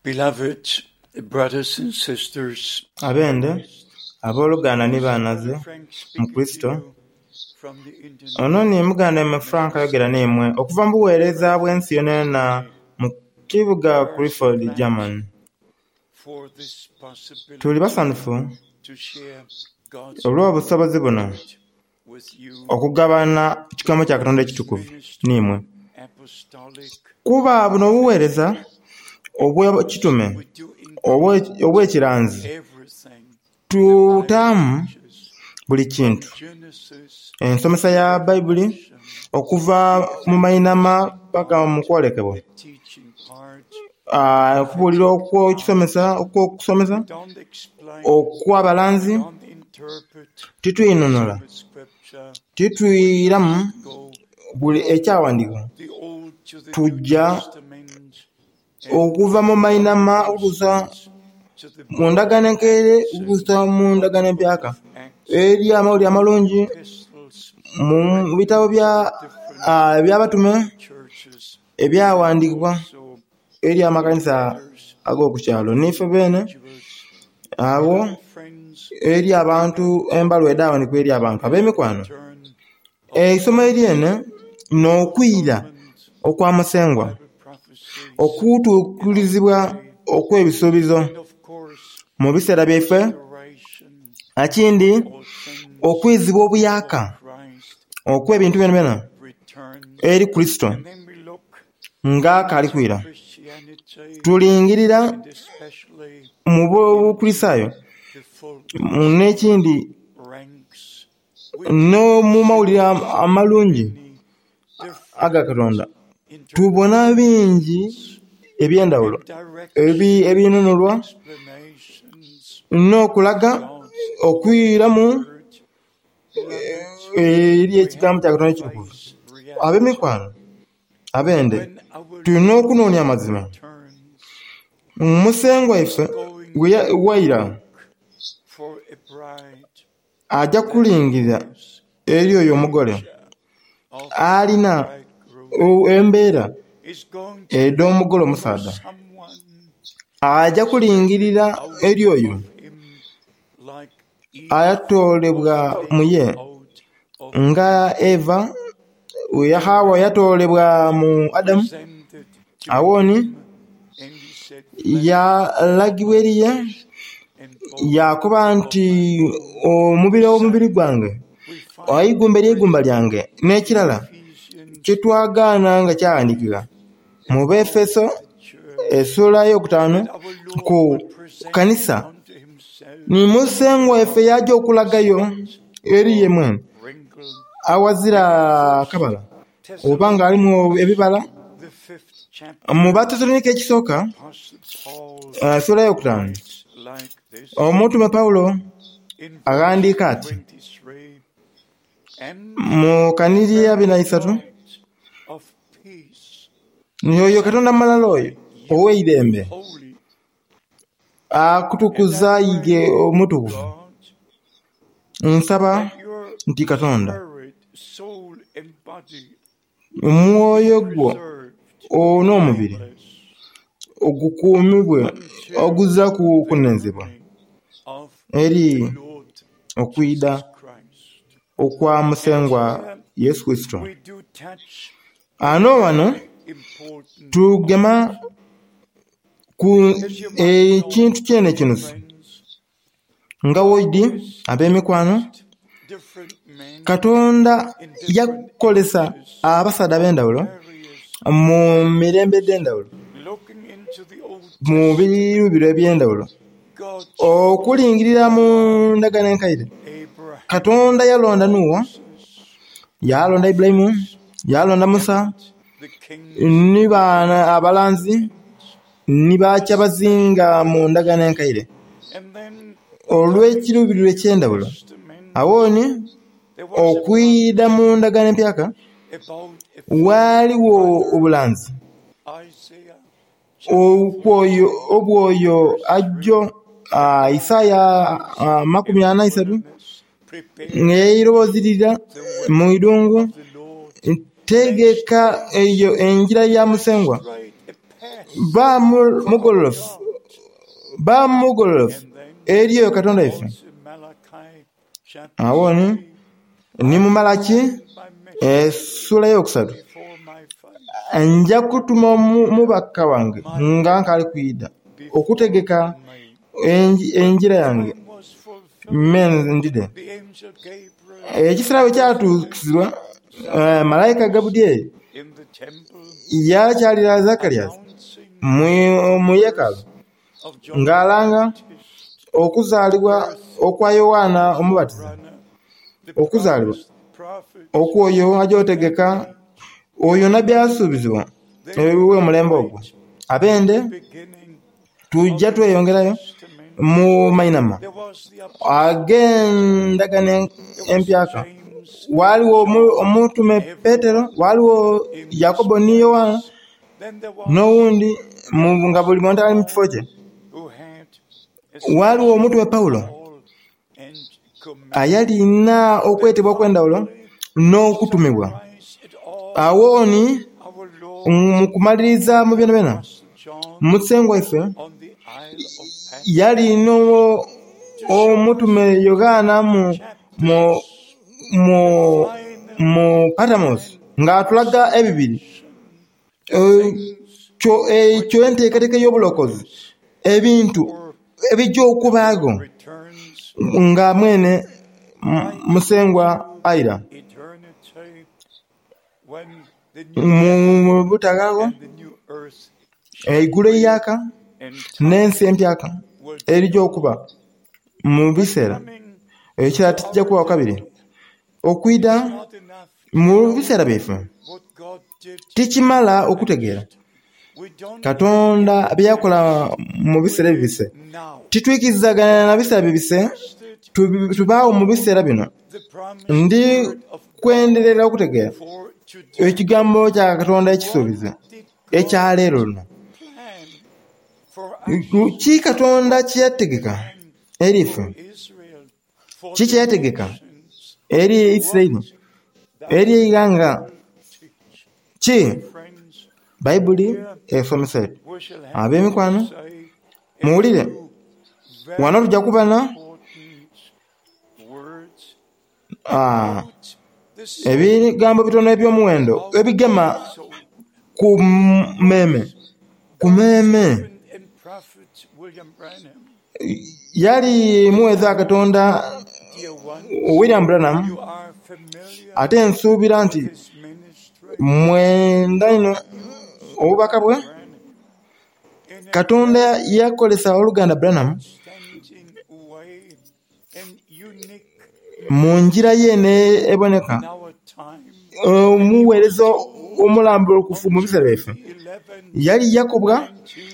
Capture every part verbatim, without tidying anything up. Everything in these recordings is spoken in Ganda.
Beloved brothers and sisters, abende abooluganda ne baanaze mu Kristo, ono ni muganda emmwe Frank ayogera n'emmwe okuva mu buweereza bw'ensi yonna mu kibuga Clifford, Germany. Tuli basanufu olw'obusobozi buno okugabana ekigambo kya Katonda ekitukuvu n'emmwe. Kuba buno obuweereza obw'ekitume obw'ekiranzi tutaamu buli kintu, ensomesa ya Bayibuli okuva mu mayinama paka mu kwolekebwa, okubuulira okw'okisomesa okw'okusomesa okw'abalanzi, tituyinunula tituyiramu buli ekyawandiikibwa. Tujja okuva mu mayinama okutuusa mu ndagaano enkeere okutuusa mu ndagaano empyaka, eri amawulire amalungi mu bitabo by'abatume ebyawandiikibwa eri amakanisa ag'okukyalo, niffe beene abo eri abantu embalu edaawandiikibwa eri abantu ab'emikwano. Eisomo eryene n'okwira okwamusengwa, okutuukirizibwa okw'ebisuubizo mu biseera byaffe, akindi okwezibwa obuyaka okw'ebintu byonna byonna eri Kristo ng'akalikwira. Tulingirira mu b'Obukristaayo n'ekindi no mu mawulire amalungi aga Katonda tubona bingi eby'endawulo ebinunulwa n'okulaga okwiramu eri ekigambo kya Katonda ekitukuvu. Ab'emikwano abende tulina okunoonya amazima. Musengwa waffe wayira ajja kulingirira eri oyo omugole alina embeera ed'omugole omusaada, ajja kulingirira eri oyo ayatoolebwa mu ye nga Eva ya Hawa yatoolebwa mu Adamu. Awoni yalagibwa eriye yakuba nti omubiri omubiri gwange ayigumba eri igumba lyange, n'ekirala kyetwagaana nga kyawandiikibwa mu Befeso essula y'okutaano ku kanisa. Ni musengwa waffe yajja okulagayo eri ye mwene awazira kabala oba ng'alimu ebibala. Mu Batesalonike ekisooka essula y'okutaano omutume Pawulo aghandiika ati mu Kaniri abiri na isatu, oyo Katonda malala oyo ow'eirembe akutukuza yige omutukuvu. Nsaba nti Katonda omwoyo gwo n'omubiri ogukuumibwe oguzza kunenzebwa eri okwida okwa musengwa Yesu Kristo. Ano wano tugema ku ekintu kyene kinusu nga woidi ab'emikwano. Katonda yakolesa abasaadde ab'endawulo mu mirembe d'endawulo mu biruubiro eby'endawulo okulingirira mu ndagaano enkaire. Katonda yalonda Nuwa, yalonda Ibulayimu, yalonda Musa, ni baana abalanzi ni bakya bazinga mu ndagaano enkaire olw'ekiruubiriro eky'endawulo. Awoni okwida mu ndagaano empyaka waaliwo obulanzi okwoyo obwoyo ajjo Isaaya makumi ana isatu ng'eirobozirira mu idungu tegeka eyo enjira ya musengwa ba mugolofu ba mugolofu eriyo Katonda ife. Awoni ni mu Malaki essula y'okusatu nja kutuma mubaka wange nga nkali kuyida okutegeka enjira yange mendide. Ekisera bwe kyatuukizibwa malayika Gabudyeri yakyalira Zakariya mu yeekaalu ng'alanga okuzaalibwa okwa Yowaana Omubatiza, okuzaalibwa okwoyo ajootegeka oyo nabbi asuubizibwa ebiwe omulembe ogwo. Abende tujja tweyongerayo mu Mainama agendagana empyaka. Waliwo omutume Petero, waliwo Yakobo ni Yowaana, n'owundi nga buli muntu ali mu kifo kye. Waliwo omutume Pawulo ayalina okwetebwa okw'endawulo n'okutumibwa. Awoni mu kumaliriza mu byonna byonna Musengo waffe yalina omutume Yogaana mu mu mu mu Patmos ng'atulaga ebibiri ekyo enteekateeka y'obulokozi, ebintu ebijja okubaago nga mwene Musengwa Aira mu butagago eigulu eryaka n'ensi empyaka erijja okuba mu biseera ekirala tikijja kuba wakabiri. Okwida mu biseera byaffe tikimala okutegeera Katonda bye yakola mu biseera bibise. Titwikizagana na biseera bibise tubaawo mu biseera bino. Ndi kwenderera okutegeera ekigambo kya Katonda ekisuubize ekya leero luno. Ki Katonda kye yategeka eri ffe? Ki kye yategeka eri Isirayiri, eri egganga? Ki Bayibuli esomesa? Ab'emikwano muwulire, wano tujja kubana ebigambo bitono eby'omuwendo ebigema ku mmeeme. Ku mmeeme yali muweza Katonda William Branham, ate nsuubira nti mwenda ino obubaka bwe Katonda yakolesa oluganda Branham mu njira ye ne eboneka omuweereza omulambulukufu mu biseera byaffe. Yali yakobwa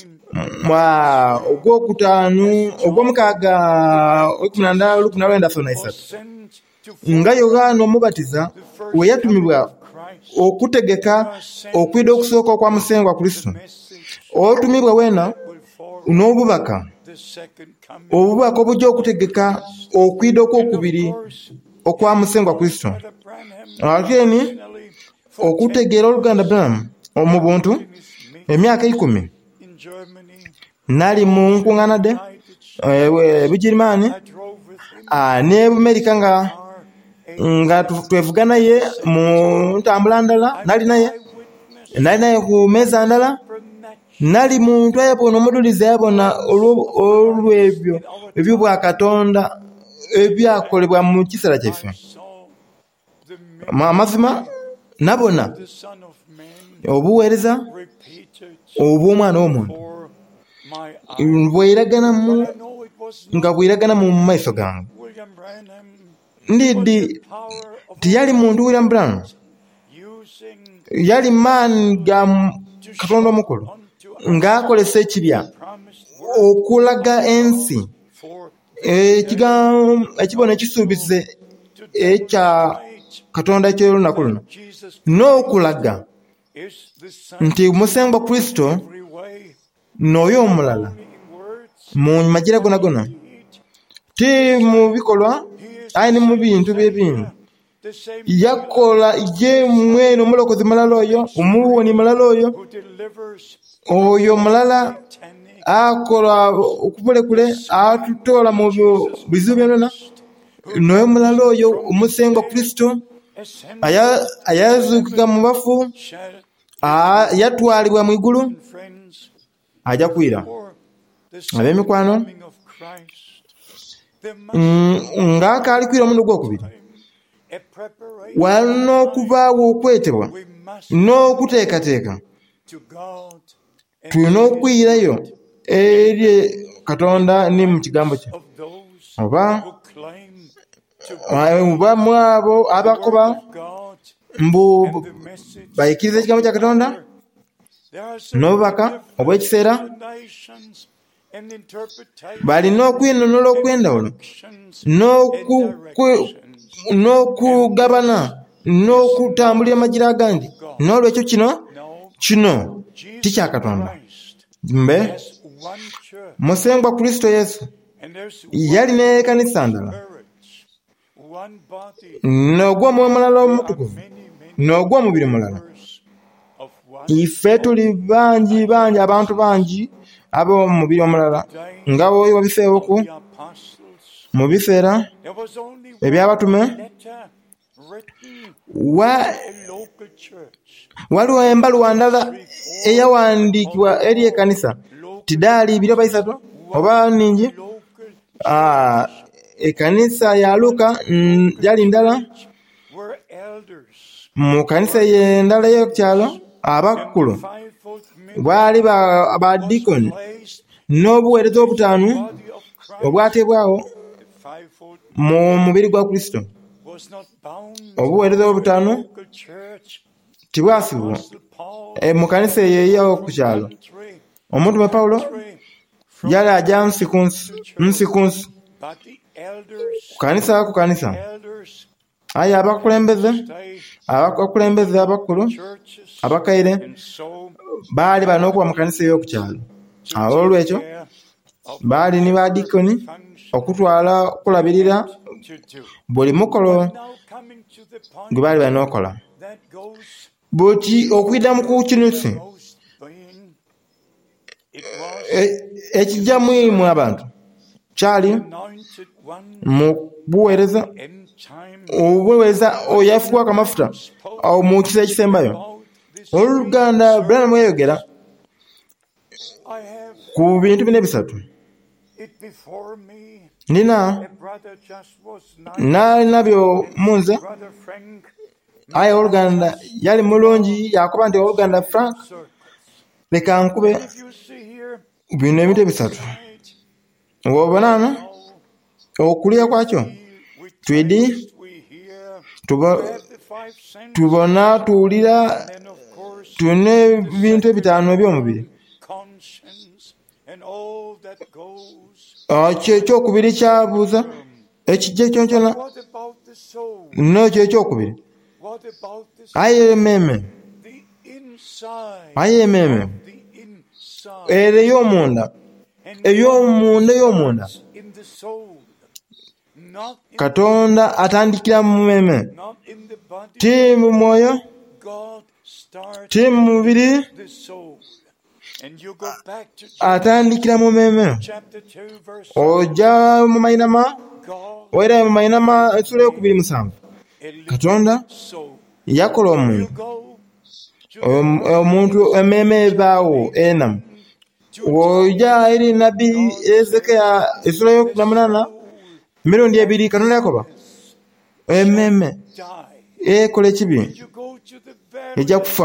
ogwokutaano ogw'omukaaga ekumi na ndala lukumi na lwenda so na isatu nga Yogaana Omubatiza we yatumibwa okutegeka okwida okusooka okwa Musengwa Kristo. Otumibwa weena n'obubaka obubaka obujja okutegeka okwida okwokubiri okwa Musengwa Kristo. Ateni okutegeera oluganda Branham mu buntu emyaka ikumi nali mu nkuŋŋaana de Bugirimaani ne Bumerika nga nga twevuga naye mu ntambula ndala, nali naye nali naye ku meeza ndala, nali muntu ayabona omudulizi ayabona olw'ebyo eby'obwa Katonda ebyakolebwa mu kiseera kyaffe. Amazima nabona obuweereza obw'omwana w'omuntu bw'eragana nga bw'eragana mu maaso gange. Ndidi tiyali muntu William Branham, yali maani ga Katonda omukulu ng'akolesa ekibya okulaga ensi ekibona ekisuubize ekya Katonda eky'olunaku luno, n'okulaga nti Musengwa Kristo n'oyo omulala mu magira gona gona, ti mu bikolwa ayi ne mu bintu by'ebintu. Yakola ye mwene omulokozi mulala oyo, omuwoni mulala oyo oyo mulala akola okupulekule atutoola mu bizibu byonna, noyo mulala oyo omusengo Kristo ayazuukika mu bafu yatwalibwa mu igulu ajja kwira. Ab'emikwano, ng'akaali kwira omundi gwokubiri walina okubaawo okwetebwa n'okuteekateeka. Tulina okwirayo eri Katonda ne mu kigambo kye, oba oba mu abo abakoba mbu bayikiriza ekigambo kya Katonda n'obubaka obw'ekiseera, balina okwinonoola okw'endawulo n'okugabana n'okutambulira amagira agandi. N'olwekyo kino kino tikya Katonda. Mbe musengwa Kristo Yesu yalina ekkanisa ndala, n'ogw'omwoyo mulala omutukuvu, n'ogw'omubiri mulala. Ife tuli bangi bangi, abantu bangi ab'omubiri omulala nga oyo wabiseewoku mu biseera eby'abatume. Waliwo embaluwa ndala eyawandiikibwa eri ekkanisa tidaali biro bisatu oba nningi. Ekkanisa ya Luka yali ndala, mu kkanisa ye ndala y'okukyalo abakulu baali badikoni n'obuweereza obutaano obwateebwawo mu mubiri gwa Kristo. Obuweereza obutaano tibwasibwa mu kkanisa eyo ey'okukyalo. Omutume Pawulo yali ajja nsi ku nsi, nsi ku nsi, ku kkanisa ku kkanisa. Aye abakulembeze abakulembeze abakulu abakaire baali balina okuba mu kkanisa ey'okukyalo. Awo olwekyo baali ni badikoni okutwala okulabirira buli mukolo gwe baali balina okukola. Buti okwidda mu kukinusi ekijja mu abantu kyali mu buweereza obuweereza oyafugwako amafuta mu kiseera ekisembayo. Oluganda Branham yayogera ku bintu bine bisatu. Nina nalina munze. Aye oluganda yali mulungi, yakuba nti oluganda Frank leka nkube bino ebintu ebisatu. Obonano okulya kwakyo twidi tubona tuwulira tune ebintu ebitaano eby'omubiri. Ekyokubiri kyabuuza ekijja kyonkyona n'ekyo ekyokubiri. Aye emmeeme aye emmeeme ero ey'omunda ey'omunda ey'omunda Katonda atandikira mu mmeeme, ti mu mwoyo, ti mu mubiri, atandikira mu mmeeme. Ojja mu Mayinama, oera mu Mayinama essula ey'okubiri musanvu. Katonda yakola omuntu, omuntu emmeeme ebaawo enamu. Ojja eri nabbi Ezekiya essula y'okumi na munaana emirundi ebiri Katonda yakoba emmeeme ekola ekibi ejja kufa.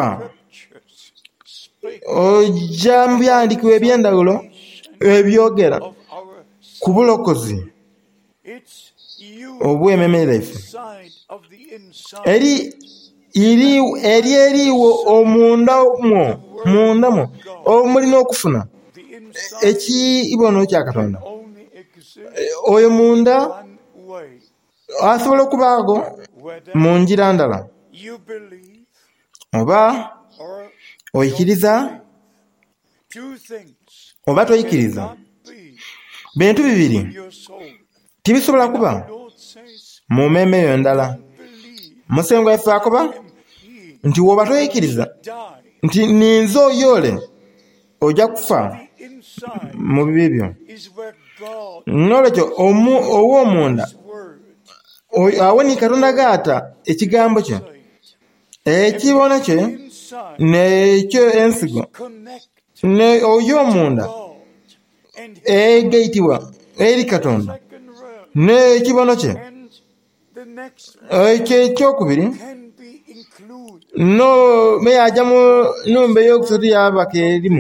Ojja mu byandikibwa eby'endawulo ebyogera ku bulokozi obw'emmeeme yaffe eri eri eri eriwo omunda mwo munda mwo omulina okufuna ekibono kya Katonda. Oyo munda asobola okubaago mu njira ndala, oba oyikiriza oba toyikiriza. Bintu bibiri tibisobola kuba mu mmeeme eyo ndala. Musengo yaffe akoba nti woba toyikiriza nti ninze oyoole ojja kufa mu bibi byo. Nolwekyo ow'omunda awo ni Katonda gaata ekigambo kye, ekibono kye n'ekyo ensigo ne oy'omunda egayitibwa eri Katonda n'ekibono kye ekyo ekyokubiri no meyaja mu numba ey'okusatu yabaka erimu.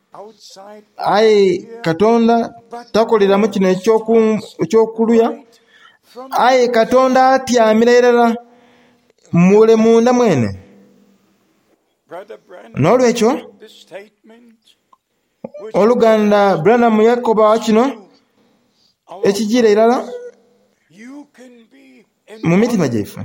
Aye Katonda takoleramu kino ekyokuluya. Aye Katonda atyamira erala mule munda mwene. N'olwekyo oluganda Branham yakoba kino ekigira erala mu mitima gyaife.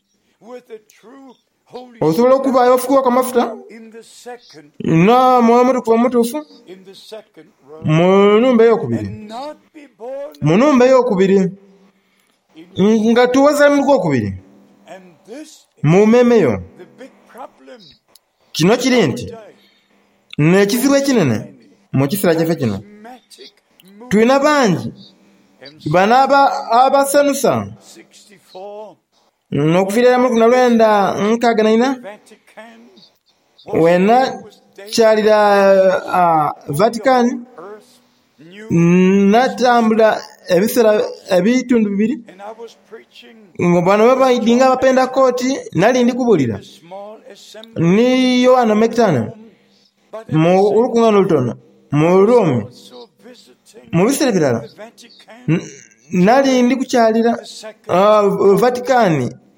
Osobola okubaayo ofukibwa kwa mafuta na mwoyo mutukuvu omutuufu mu nnumba ey'okubiri, mu nnumba ey'okubiri nga tuwaza mu gwokubiri mu mmeemeyo. Kino kiri nti n'ekizibu ekinene mu kiseera kyaffe kino tulina bangi bano abasanusa n'okufiirira mu lukumi na lwenda nkaaga na nnya wena kyalira Vatican natambula ebiseera ebitundu bibiri bano babaidinga abapenda kooti nali ndi kubulira ni Yohana Mekitano mu olukuŋŋaana olutono mu Rome mu biseera birala nali ndi kukyalira Vatican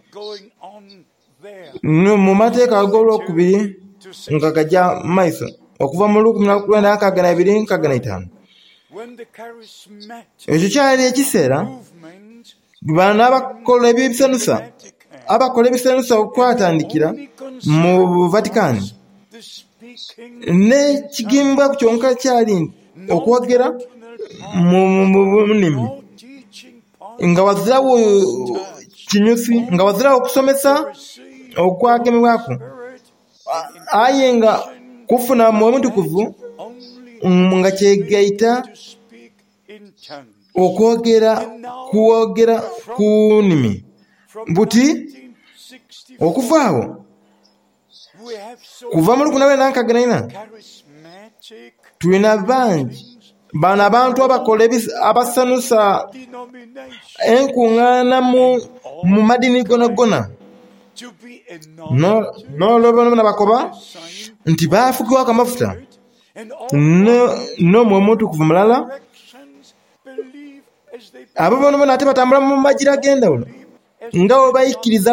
mu mateeka ag'olwokubiri nga gajja maiso okuva mu lukumi na lwenda nkaaga na abiri nkaaga na itaano. Ekyo kyali ekiseera bano abakola eby'ebisanusa abakola ebisanusa okwatandikira mu Vatican n'ekigimba kyonka kyali okwogera mu nnimi nga wazirawo kinyusi nga wazirawo okusomesa okwagemebwako. Aye nga kufuna mwoyo mutukuvu nga kyegayita okwogera kuwogera ku nnimi. Buti okuva awo kuva mu lukumi na lwenda nkaaga na nnya tulina bangi bano abantu abakola abasanusa enkuŋŋaana mu madini gonagona n'olwobona bakoba nti baafukibwako amafuta n'omwoyo mutukuvu mulala. Abo bono bona ate batambula mu magira ag'endawulo nga obayikiriza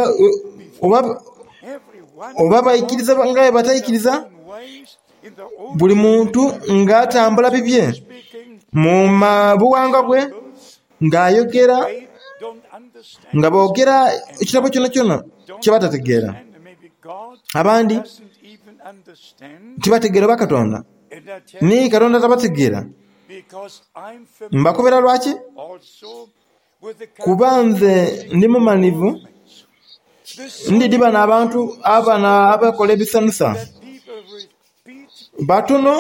oba bayikiriza nga batayikiriza. Buli muntu ng'atambula bibye mu buwangwa bwe ng'ayogera nga boogera ekitabo kyona kyona kye batategeera. Abandi tibategeera ba Katonda ni Katonda tabategeera. Mbakobera lwaki? Kuba nze ndi mumanivu ndidi bano abantu abana abakola ebisanusa batono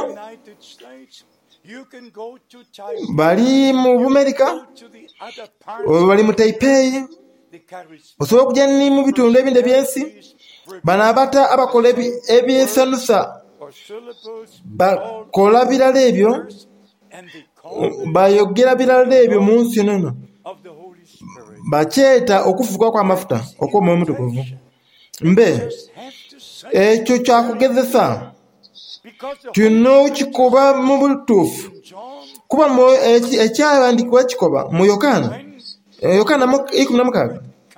bali mu Bumerika, bali mu Taipei, osobola okujja ni mu bitundu ebindi ebyensi. Bano abata abakola ebyesanusa bakola birala ebyo, bayogera birala ebyo mu nsi eno, bakyeta okufuka kw'amafuta okw'omwoyo mutukuvu. Mbe ekyo kyakugezesa tulina okikoba mu butuufu, kuba ekyawandiikibwa kikoba mu Yokaana Yokaana ikumi na mukaaga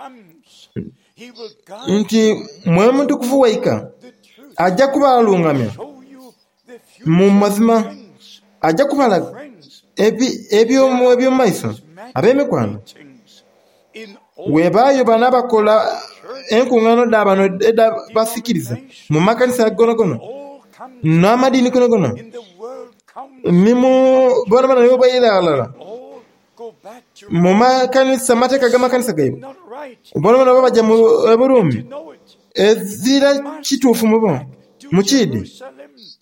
nti mwoyo mutukuvu waika ajja kubalungamya mu mazima, ajja kubalaga eby'omu maiso ab'emikwano. Webaayo bano abakola enkuŋŋaano d'abano basikiriza mu makanisa gonogono n'amadini gonogono mimu bona bano nibo bayiralala mu makanisa amateeka g'amakanisa gaibwe. Bona bano babajja mu Buruumi ezira kituufu mu bo mu Kiidi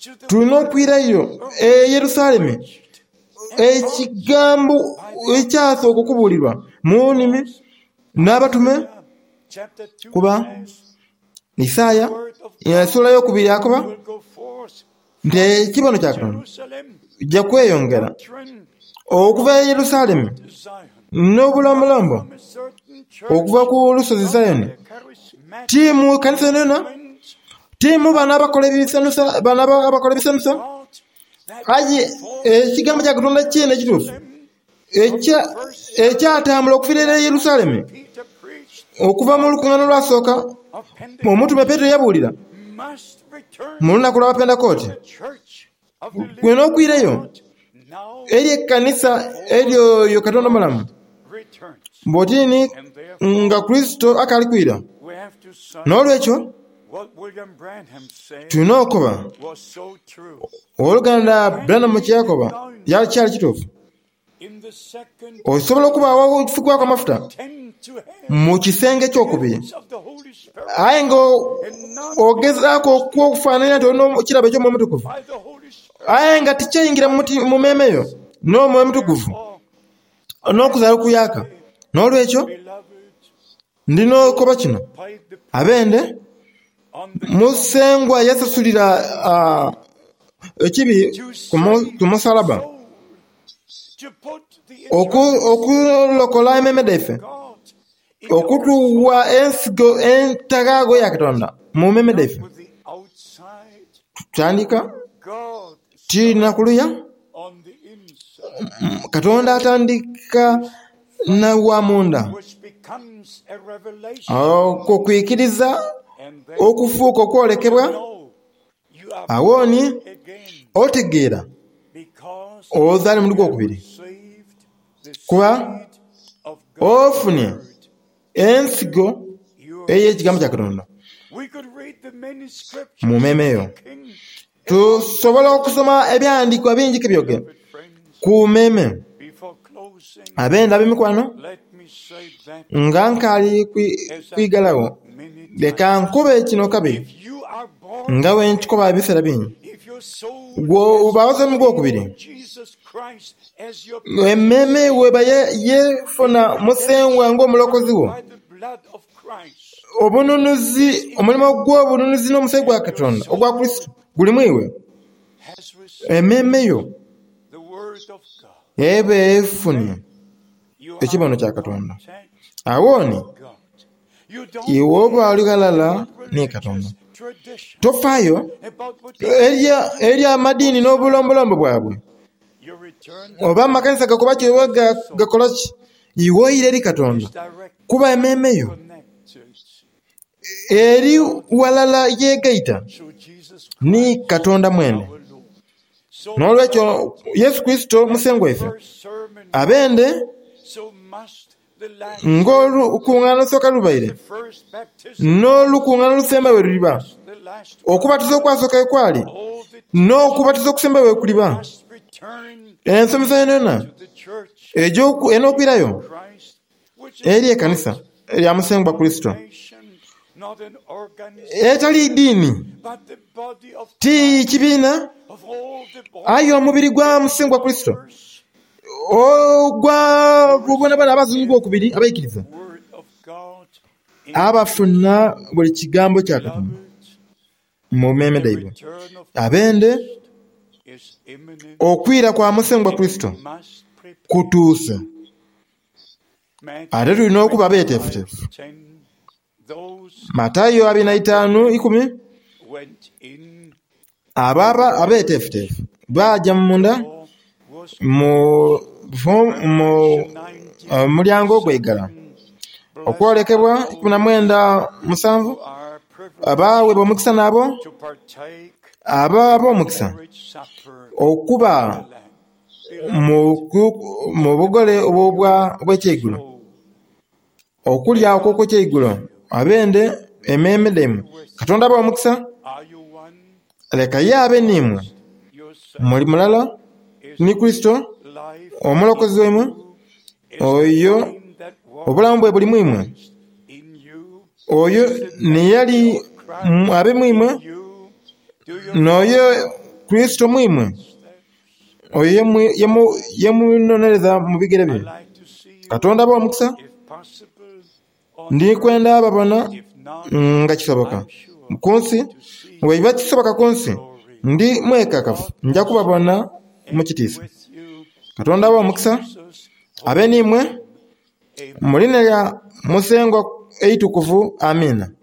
tulina okwirayo e Yerusaalemi ekigambo ekyasooka okubuulirwa mu nnimi n'abatume, kuba Isaaya ensula y'okubiri akoba nti ekibono kya Katonda ijja kweyongera okuva e Yerusaalemi n'obulombolombo okuva ku lusozi Zayoni. Tiimu kanisa yonna, tiimu bana abakola ebisanusa, bana abakola ebisanusa, aye ekigambo kya Katonda kyena ekituufu ekyatambula okufiirira e Yerusaalemi okuva mu lukuŋŋaana lwasooka omutume Peetero yabuulira mu lunaku lwa Pentekooti. Gwena okwireyo eri ekkanisa eryo Katonda mulamu bw'otiini nga Kristo akali kwira. N'olwekyo tulina okuba oluganda Branham kye yakoba yali kyali kituufu. Osobola okubaawo okufugibwa kw'amafuta mu kisenge ky'okubiri, aye nga ogezaako okufaananya nti olina ekirabo eky'Omwoyo Mutukuvu, aye nga tikyayingira mu mmeeme yo n'Omwoyo Mutukuvu n'okuzaala okuyaka. N'olwekyo ndina okuba kino, abende musengwa yasasulira ekibi ku musalaba okulokola emmeeme dhaife, okutuwa ensigo entagaago ya Katonda mu mmeeme dhaife. Tutandika tina kuluya Katonda atandika na wamunda okukwikiriza okufuuka okwolekebwa, awoni otegeera ozaale mu gwokubiri kuba ofunye ensigo ey'ekigambo kya Katonda mu mmeeme yo. Tusobola okusoma ebyandiikwa bingi byogera ku mmeeme. Abenda ab'emikwano nga nkaali kwigalawo, leka nkube kino kabiri nga bwe nkikoba ebiseera bingi. Bw'obawoze mu gwokubiri, emmeeme weba yefuna musengwa ng'omulokozi wo, obununuzi, omulimu gw'obununuzi n'omusaayi gwa Katonda ogwa Kristo guli mu iwe, emmeeme yo eba efunye ekibono kya Katonda. Awoni iwe oba oli galala ne Katonda, tofaayo eri amadiini n'obulombolombo bwabwe oba amakanisa gakoba kyewa gakola ki. Iwe oyire eri Katonda kuba emmeeme yo eri walala yeegaita ni Katonda mwene. N'olwekyo Yesu Kristo musengwa waffe, abende ng'olukuŋŋaana olusooka lubaire n'olukuŋŋaana olusemba bwe luliba, okubatiza okwasooka kwali n'okubatiza okusemba bwe kuliba, ensomesa yonna enookwirayo eri ekkanisa erya musengwa Kristo, etali ddiini, ti kibiina, aye omubiri gwa musengwa Kristo ogwa bubona bana abazungu okubiri abayikiriza abafuna buli kigambo kya Katonda mu mmeeme dhaibwe. Abende okwira kwa musengwa Kristo kutuuse, ate tulina okuba abeeteefuteefu. Matayo abiri na itaano ikumi, ababa abeeteefuteefu baajja munda mu mulyango gw'eggala. Okwolekebwa ikumi na mwenda musanvu, abaweebwa omukisa nabo ababa omukisa okuba mu bugole obw'ekyeigulo, okulya okw'ekyeigulo. Abende emmeeme dhemu Katonda aba omukisa, leka ye abe nimwe muli mulala ni Kristo omulokozi wemwe, oyo obulamu bwe buli mwimwe, oyo niyali abe mwimwe, n'oyo Kristo mwimwe oyo yemunonereza mu bigere bye. Katonda abawa omukisa. Ndi kwenda babona nga kisoboka ku nsi. Bwe biba kisoboka ku nsi ndi mwekakafu nja kubabona mu kitiisa. Katonda abawa omukisa. Abe nimwe mu linnya lya Musengo eitukuvu. Amina.